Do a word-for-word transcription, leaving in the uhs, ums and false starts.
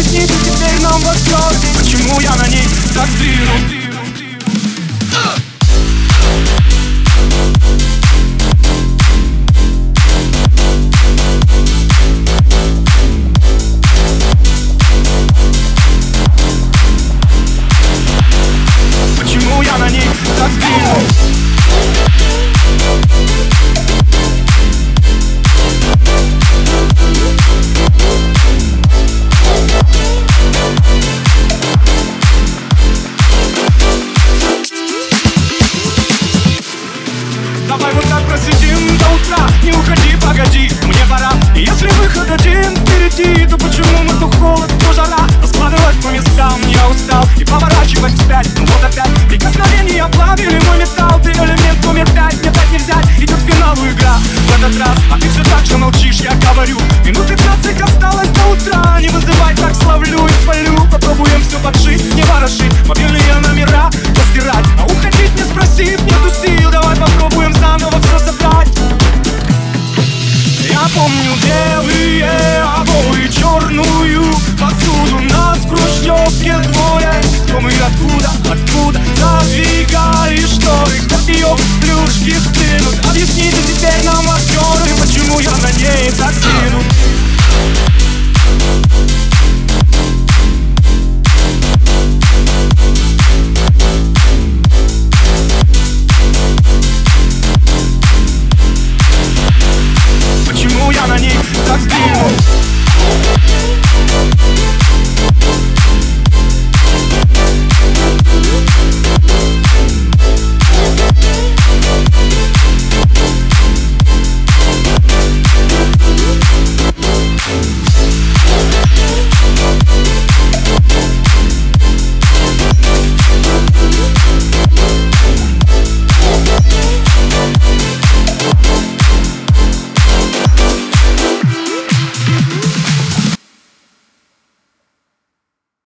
объяснить, и теперь нам восторг. Почему я на ней так двину? Почему я на ней так двину? Давай вот так просидим до утра, не уходи, погоди, мне пора. И если выход один впереди, то почему мы то холод, то жара? Раскладывать по местам я устал и поворачивать вспять. Ну вот опять прикосновения плавили мой металл. Ты элемент номер пять, мне так не взять. Идет к финалу игра в этот раз, а ты все так же молчишь, я говорю. Минут пятнадцать осталось до утра. Не вызывай, так словлю и свалю. Попробуем все подшить, не ворошить, мобильные номера постирать. А уходить не спросив, нету сил. Давай попробуем заново все собрать. Я помню белый